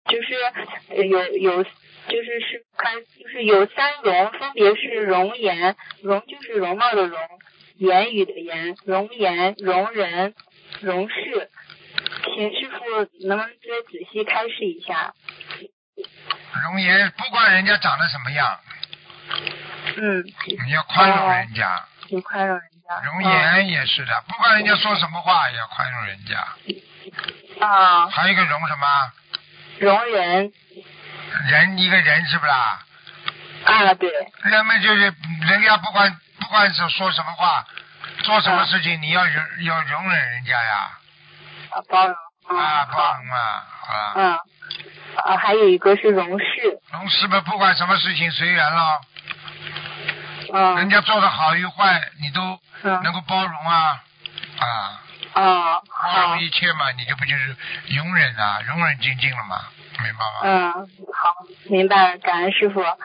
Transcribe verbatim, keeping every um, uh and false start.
就是呃有有就是是看就是有三容，分别是容颜，容就是容貌的容，言语的言，容颜、容人、容事。请师傅能不能再仔细开示一下？ 容颜不管人家长得什么样， 嗯， 你要宽容人家。 你宽容人家。 容颜也是的，不管人家说什么话，也要宽容人家。 啊。 还有一个容什么？ 容人。 人一个人是不啦？ 啊，对。 人们就是人家不管不管是说什么话，做什么事情，你要容要容忍人家呀。 啊，包容。 啊，包容啊，啊。 嗯。啊，还有一个是容事。 容事嘛，不管什么事情随缘咯。 嗯。 人家做的好与坏，你都能够包容啊。啊。 啊。 包容一切嘛，你这不就是容忍啊，容忍静静了嘛，明白吗？ 嗯，好，明白了，感恩师傅。